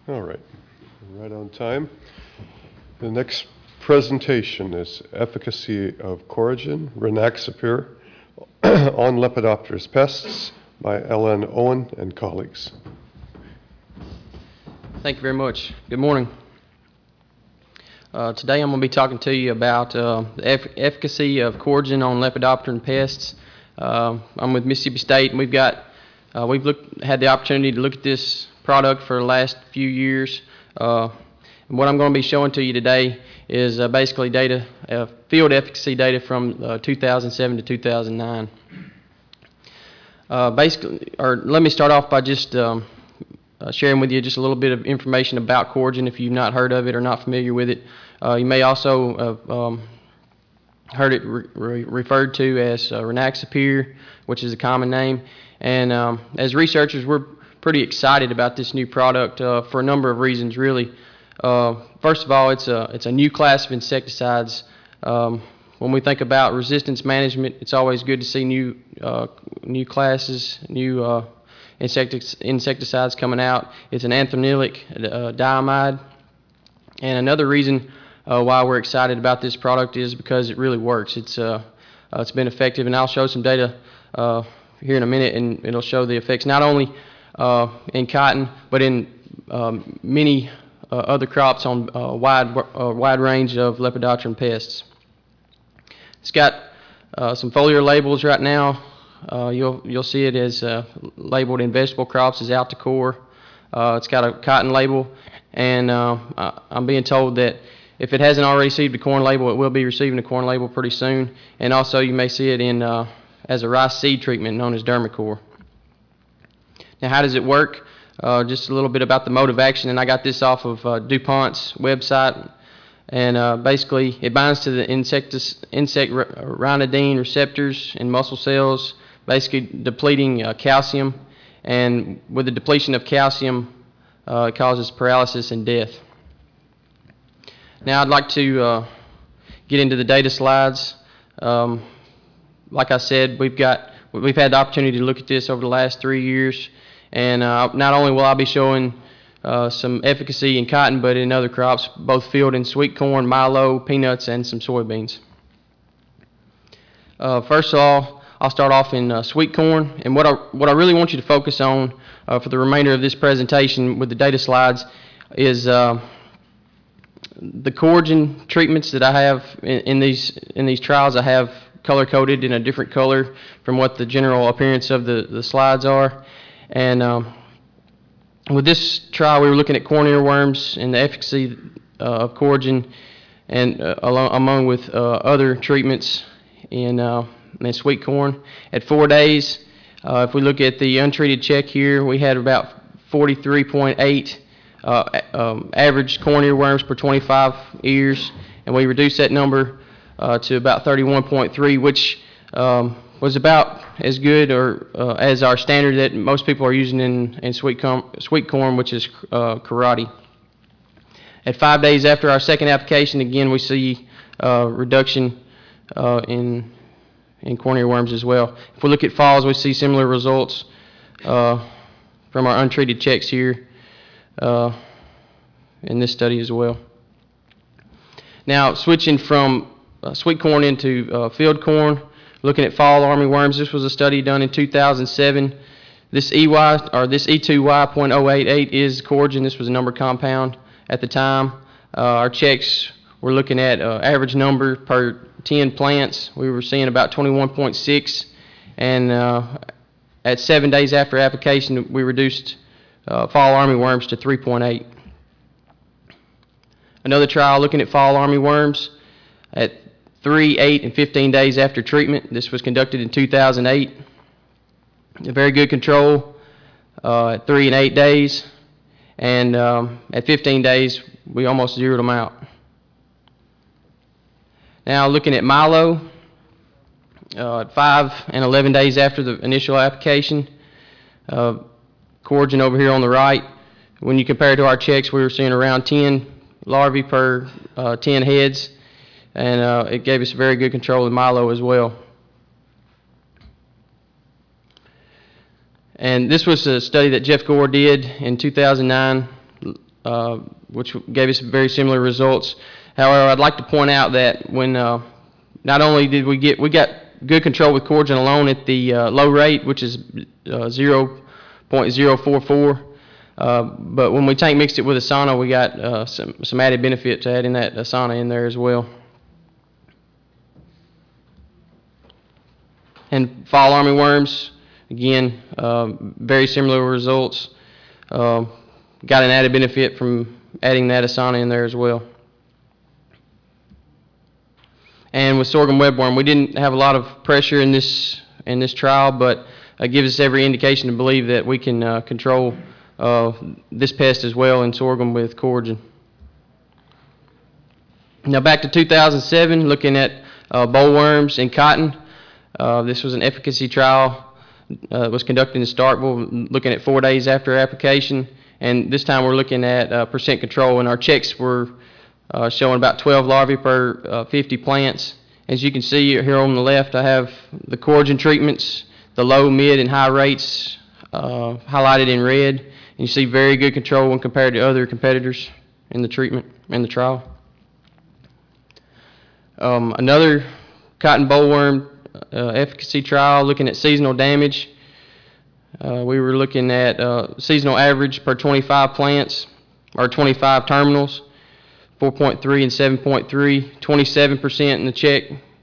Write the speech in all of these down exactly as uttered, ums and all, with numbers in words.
All right, right on time. The next presentation is Efficacy of Coragen, Rynaxypyr, on Lepidopterous Pests by Ellen Owen and colleagues. Thank you very much. Good morning. Uh, today I'm going to be talking to you about uh, the eff efficacy of Coragen on Lepidopteran pests. Uh, I'm with Mississippi State, and we've got uh, we've looked, had the opportunity to look at this product for the last few years. Uh, and what I'm going to be showing to you today is uh, basically data, uh, field efficacy data from uh, two thousand seven to two thousand nine. Uh, basically, or let me start off by just um, uh, sharing with you just a little bit of information about Coragen if you've not heard of it or not familiar with it. Uh, you may also have um, heard it re re referred to as uh, Rynaxypyr, which is a common name. And um, as researchers, we're pretty excited about this new product uh, for a number of reasons, really. Uh, first of all, it's a, it's a new class of insecticides. Um, when we think about resistance management, it's always good to see new, uh, new classes, new uh, insectic insecticides coming out. It's an anthronylic uh, diamide. And another reason uh, why we're excited about this product is because it really works. It's, uh, uh, it's been effective, and I'll show some data uh, here in a minute, and it'll show the effects not only uh, in cotton, but in um, many uh, other crops on a uh, wide, uh, wide range of Lepidopteran pests. It's got uh, some foliar labels right now. Uh, you'll, you'll see it as uh, labeled in vegetable crops as Altacor. Uh, it's got a cotton label, and uh, I'm being told that if it hasn't already received a corn label, it will be receiving a corn label pretty soon. And also you may see it in uh, as a rice seed treatment known as Dermacor. Now, how does it work? Uh, just a little bit about the mode of action, and I got this off of uh, DuPont's website. And uh, basically, it binds to the insectis, insect rhinidine receptors in muscle cells, basically depleting uh, calcium. And with the depletion of calcium, uh, it causes paralysis and death. Now, I'd like to uh, get into the data slides. Um, like I said, we've got we've had the opportunity to look at this over the last three years. And uh, not only will I be showing uh, some efficacy in cotton, but in other crops, both field and sweet corn, milo, peanuts, and some soybeans. Uh, first of all, I'll start off in uh, sweet corn. And what I, what I really want you to focus on uh, for the remainder of this presentation with the data slides is uh, the Coragen treatments that I have in, in, these, in these trials. I have color-coded in a different color from what the general appearance of the, the slides are. And um, with this trial, we were looking at corn earworms and the efficacy uh, of Coragen, and uh, along, among with uh, other treatments in, uh, in sweet corn. At four days, uh, if we look at the untreated check here, we had about forty-three point eight uh, um, average corn earworms per twenty-five ears, and we reduced that number uh, to about thirty-one point three, which um, was about as good or uh, as our standard that most people are using in, in sweet, com sweet corn, which is uh, Karate. At five days after our second application, again, we see uh, reduction uh, in, in corn earworms as well. If we look at falls, we see similar results uh, from our untreated checks here uh, in this study as well. Now, switching from uh, sweet corn into uh, field corn, looking at fall armyworms, this was a study done in two thousand seven. This E Y, or this E two Y zero point zero eight eight is Coragen. This was a number compound at the time. Uh, our checks were looking at uh, average number per ten plants. We were seeing about twenty-one point six, and uh, at seven days after application, we reduced uh, fall armyworms to three point eight. Another trial looking at fall armyworms at three, eight, and fifteen days after treatment. This was conducted in two thousand eight. A very good control uh, at three and eight days, and um, at fifteen days, we almost zeroed them out. Now, looking at milo, uh, at five and eleven days after the initial application, uh, Coragen over here on the right. When you compare it to our checks, we were seeing around ten larvae per uh, ten heads. And uh, it gave us very good control of milo as well. And this was a study that Jeff Gore did in two thousand nine, uh, which gave us very similar results. However, I'd like to point out that when uh, not only did we get we got good control with Coragen alone at the uh, low rate, which is uh, zero point zero four four, uh, but when we tank mixed it with Asana, we got uh, some some added benefit to adding that Asana in there as well. And fall armyworms, again, uh, very similar results. Uh, got an added benefit from adding that Asana in there as well. And with sorghum webworm, we didn't have a lot of pressure in this in this trial, but it gives us every indication to believe that we can uh, control uh, this pest as well in sorghum with Coragen. Now back to two thousand seven, looking at uh, bollworms in cotton. Uh, this was an efficacy trial. Uh, it was conducted in Starkville, looking at four days after application. And this time we're looking at uh, percent control, and our checks were uh, showing about twelve larvae per uh, fifty plants. As you can see here on the left, I have the Coragen treatments, the low, mid, and high rates uh, highlighted in red. And you see very good control when compared to other competitors in the treatment, in the trial. Um, another cotton bollworm Uh, efficacy trial looking at seasonal damage. Uh, we were looking at uh, seasonal average per twenty-five plants, or twenty-five terminals, four point three and seven point three, twenty-seven percent in the check.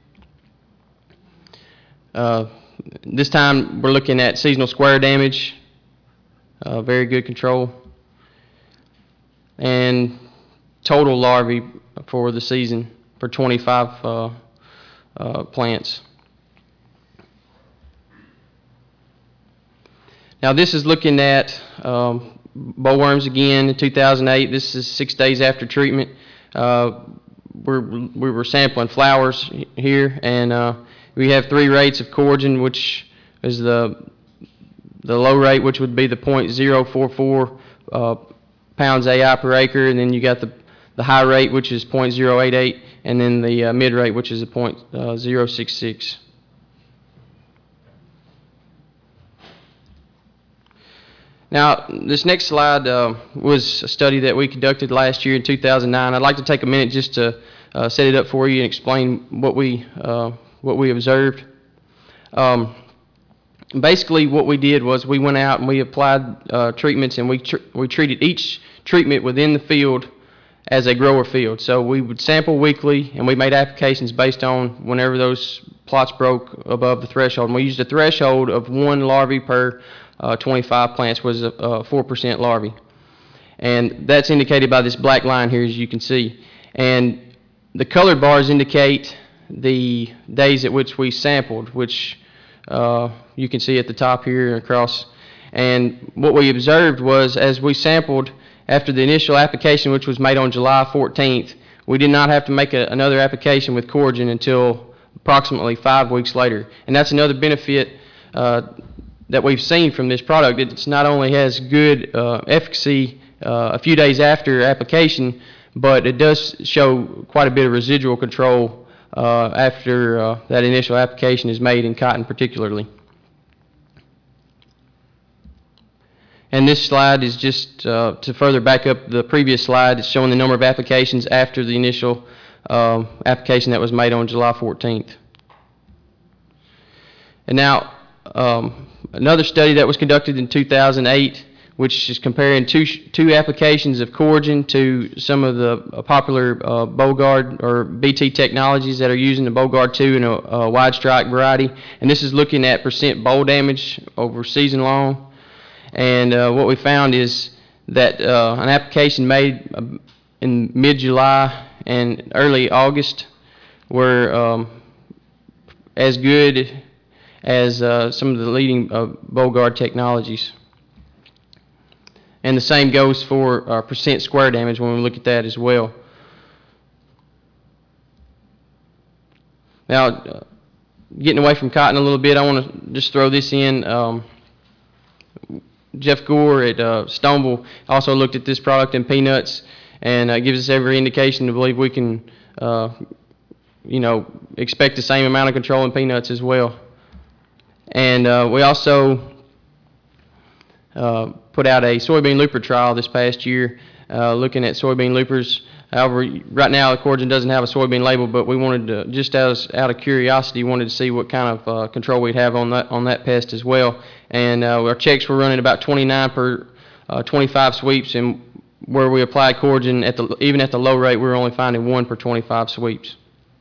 Uh, this time we're looking at seasonal square damage, uh, very good control, and total larvae for the season for twenty-five uh, uh, plants. Now this is looking at um, bollworms again in two thousand eight. This is six days after treatment. Uh, we're, we were sampling flowers here, and uh, we have three rates of Coragen, which is the the low rate, which would be the zero point zero four four uh, pounds A I per acre, and then you got the the high rate, which is zero point zero eight eight, and then the uh, mid rate, which is a zero point zero six six. Now, this next slide uh, was a study that we conducted last year in two thousand nine. I'd like to take a minute just to uh, set it up for you and explain what we uh, what we observed. Um, basically, what we did was we went out and we applied uh, treatments, and we tr we treated each treatment within the field as a grower field. So we would sample weekly, and we made applications based on whenever those plots broke above the threshold. And we used a threshold of one larvae per uh, twenty-five plants, was a four percent larvae. And that's indicated by this black line here, as you can see. And the colored bars indicate the days at which we sampled, which uh, you can see at the top here and across. And what we observed was, as we sampled after the initial application, which was made on July fourteenth, we did not have to make a, another application with Coragen until approximately five weeks later. And that's another benefit uh, that we've seen from this product. It's not only has good uh, efficacy uh, a few days after application, but it does show quite a bit of residual control uh, after uh, that initial application is made in cotton particularly. And this slide is just uh, to further back up the previous slide. It's showing the number of applications after the initial um, application that was made on July fourteenth. And now, um, another study that was conducted in two thousand eight, which is comparing two, two applications of Coragen to some of the uh, popular uh, Bollgard or B T technologies that are using the Bollgard two in a, a wide strike variety. And this is looking at percent boll damage over season long. And uh, what we found is that uh, an application made in mid-July and early August were um, as good as uh, some of the leading uh, Bollgard technologies. And the same goes for uh, percent square damage when we look at that as well. Now, uh, getting away from cotton a little bit, I want to just throw this in. Um, Jeff Gore at uh, Stoneville also looked at this product in peanuts, and uh, gives us every indication to believe we can, uh, you know, expect the same amount of control in peanuts as well. And uh, we also uh, put out a soybean looper trial this past year uh, looking at soybean loopers. However, right now, Coragen doesn't have a soybean label, but we wanted to, just as out of curiosity, wanted to see what kind of uh, control we'd have on that on that pest as well. And uh, our checks were running about twenty-nine per uh, twenty-five sweeps, and where we applied Coragen, at the, even at the low rate, we were only finding one per twenty-five sweeps.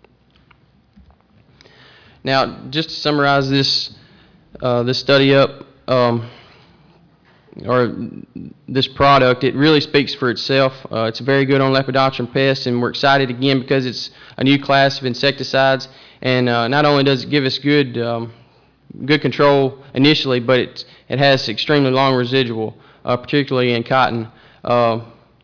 Now, just to summarize this uh, this study up, um, or this product, it really speaks for itself. Uh, it's very good on Lepidopteran pests, and we're excited again because it's a new class of insecticides. And uh, not only does it give us good um, good control initially, but it it has extremely long residual, uh, particularly in cotton. Uh,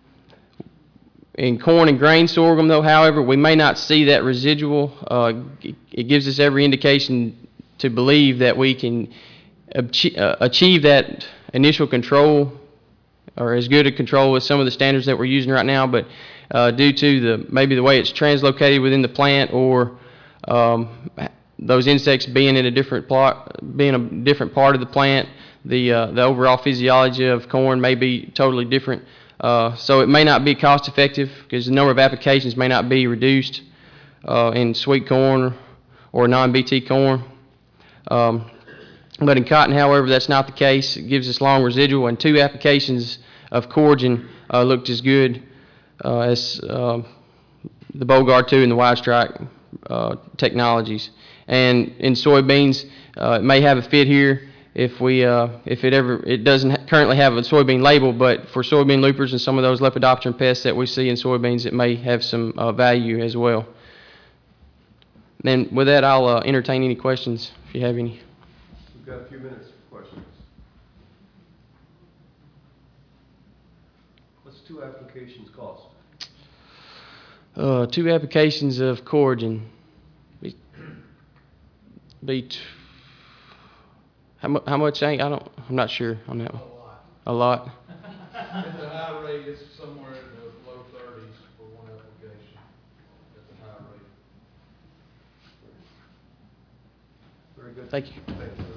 in corn and grain sorghum, though, however, we may not see that residual. Uh, it, it gives us every indication to believe that we can achieve, uh, achieve that initial control, or as good a control as some of the standards that we're using right now, but uh, due to the maybe the way it's translocated within the plant, or um, those insects being in a different plot, being a different part of the plant, the uh, the overall physiology of corn may be totally different. Uh, so it may not be cost effective because the number of applications may not be reduced uh, in sweet corn or non-B T corn. Um, But in cotton, however, that's not the case. It gives us long residual, and two applications of Coragen uh, looked as good uh, as uh, the Bogard two and the Wide Strike uh, technologies. And in soybeans, uh, it may have a fit here if we, uh, if it ever, it doesn't ha currently have a soybean label, but for soybean loopers and some of those Lepidopteran pests that we see in soybeans, it may have some uh, value as well. And with that, I'll uh, entertain any questions if you have any. We've got a few minutes for questions. What's two applications cost? Uh, two applications of Coragen. Be, be t how, mu how much? I, I don't. I'm not sure on that one. A lot. A lot. At the high rate, it's somewhere in the low thirties for one application. At the high rate. Very good. Thank you. Thank you.